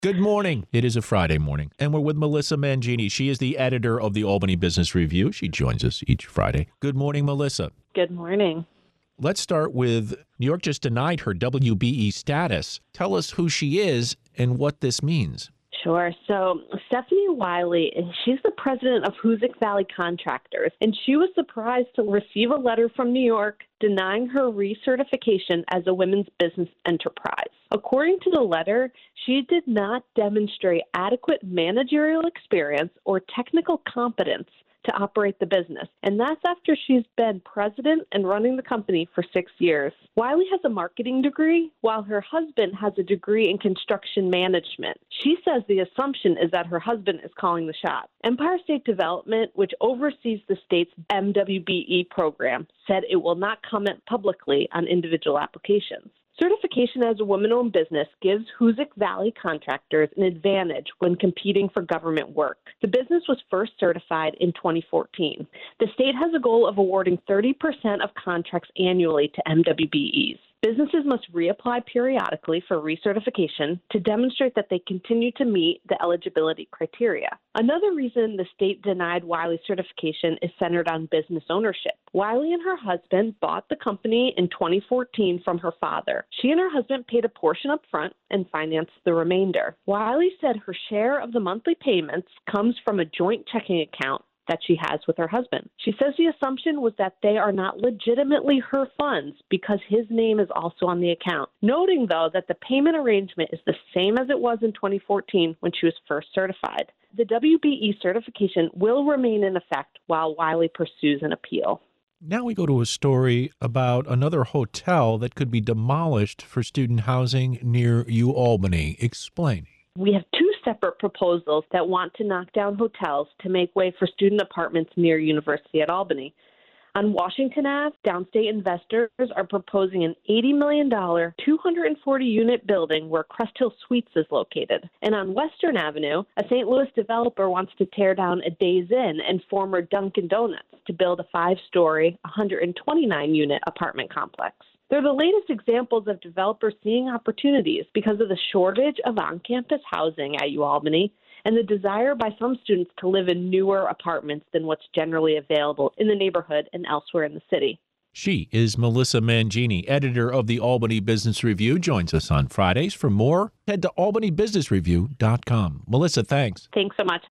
Good morning. It is a Friday morning, and we're with Melissa Mangini. She is the editor of the Albany Business Review. She joins us each Friday. Good morning, Melissa. Good morning. Let's start with New York just denied her WBE status. Tell us who she is and what this means. Sure. So Stephanie Wiley, she's the president of Hoosick Valley Contractors, and she was surprised to receive a letter from New York denying her recertification as a women's business enterprise. According to the letter, she did not demonstrate adequate managerial experience or technical competence to operate the business. And that's after she's been president and running the company for 6 years. Wiley has a marketing degree, while her husband has a degree in construction management. She says the assumption is that her husband is calling the shots. Empire State Development, which oversees the state's MWBE program, said it will not comment publicly on individual applications. Certification as a woman-owned business gives Hoosick Valley Contractors an advantage when competing for government work. The business was first certified in 2014. The state has a goal of awarding 30% of contracts annually to MWBEs. Businesses must reapply periodically for recertification to demonstrate that they continue to meet the eligibility criteria. Another reason the state denied Wiley's certification is centered on business ownership. Wiley and her husband bought the company in 2014 from her father. She and her husband paid a portion up front and financed the remainder. Wiley said her share of the monthly payments comes from a joint checking account that she has with her husband. She says the assumption was that they are not legitimately her funds because his name is also on the account, noting, though, that the payment arrangement is the same as it was in 2014 when she was first certified. The WBE certification will remain in effect while Wiley pursues an appeal. Now we go to a story about another hotel that could be demolished for student housing near UAlbany. Explain. We have two separate proposals that want to knock down hotels to make way for student apartments near University at Albany. On Washington Ave, downstate investors are proposing an $80 million, 240-unit building where Crest Hill Suites is located. And on Western Avenue, a St. Louis developer wants to tear down a Days Inn and former Dunkin' Donuts to build a 5-story, 129-unit apartment complex. They're the latest examples of developers seeing opportunities because of the shortage of on-campus housing at UAlbany and the desire by some students to live in newer apartments than what's generally available in the neighborhood and elsewhere in the city. She is Melissa Mangini, editor of the Albany Business Review. Joins us on Fridays. For more, head to albanybusinessreview.com. Melissa, thanks. Thanks so much.